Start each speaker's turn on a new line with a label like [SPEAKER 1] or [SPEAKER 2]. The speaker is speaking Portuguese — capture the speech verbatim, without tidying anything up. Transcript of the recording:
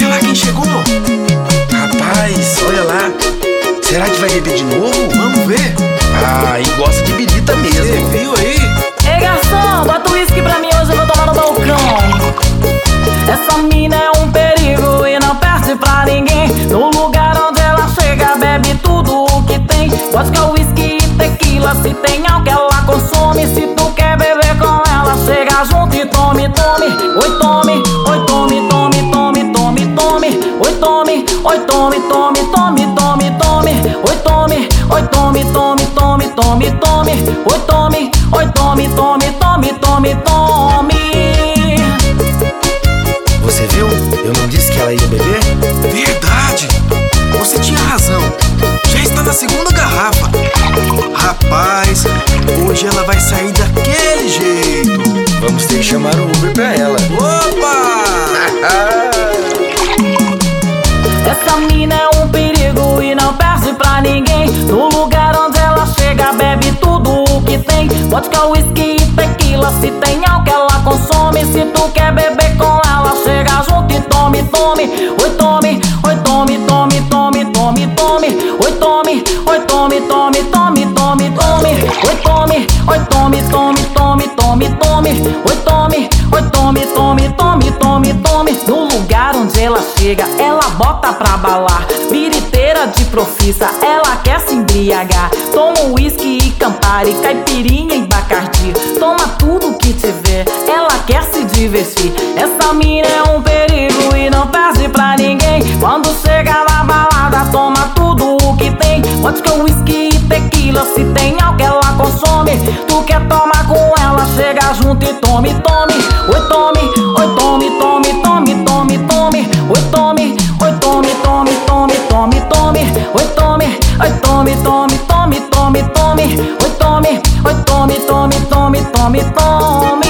[SPEAKER 1] Olha lá quem chegou.
[SPEAKER 2] Rapaz, olha lá. Será que vai beber de novo?
[SPEAKER 1] Vamos ver.
[SPEAKER 2] Ah, e gosta de birita mesmo.
[SPEAKER 1] Você viu aí?
[SPEAKER 3] Ei, garçom, bota o uísque pra mim, hoje eu vou tomar no balcão. Essa mina é um perigo e não perde pra ninguém. No lugar onde ela chega, bebe tudo o que tem. Vodka, uísque e tequila, se tem álcool ela consome. Se tu quer beber com ela, chega junto e tome, tome. Oi, tome, oi, tome, tome, tome, tome, tome. Oi, tome, oi, tome, tome, tome, tome, tome. Oi, tome, oi, tome, tome, tome, tome, tome. Oi, tome, oi, tome, tome, tome, tome, tome.
[SPEAKER 2] Você viu? Eu não disse que ela ia beber?
[SPEAKER 1] Verdade. Você tinha razão. Já está na segunda garrafa. Rapaz, hoje ela vai sair daquele jeito.
[SPEAKER 2] Vamos ter que chamar o Uber pra ela.
[SPEAKER 1] Opa!
[SPEAKER 3] Essa mina é um perigo e não perde pra ninguém. No lugar onde ela chega, bebe tudo o que tem. Vodka, uísque e tequila, se tem álcool ela consome. Se tu quer beber com ela, chega junto e tome, tome. Oi, tome, oi, tome, tome, tome, tome, tome. Oi, tome, oi, tome, tome, tome, tome, tome. Oi, tome, oi, tome, tome, tome, tome, tome. Oi, tome, oi, tome, tome, tome, tome, tome. No lugar onde ela chega, ela bota pra balar. Biriteira de profissa, ela quer se embriagar. Toma uísque e Campari, caipirinha e Bacardi. Toma tudo que tiver, ela quer se divertir. Essa mina é um perigo e não perde pra ninguém. Quando chega na balada, toma tudo o que tem. Vodka, uísque e tequila, se tem álcool ela consome. Tu quer tomar com ela, chega junto e tome, tome. Oi, tome, oi, tome, tome, tome, tome, tome. Oi, tome, oi, tome, tome, tome, tome, tome. Oi, tome, oi, tome, tome, tome, tome, tome. Oi, tome, oi, tome, tome, tome, tome, tome.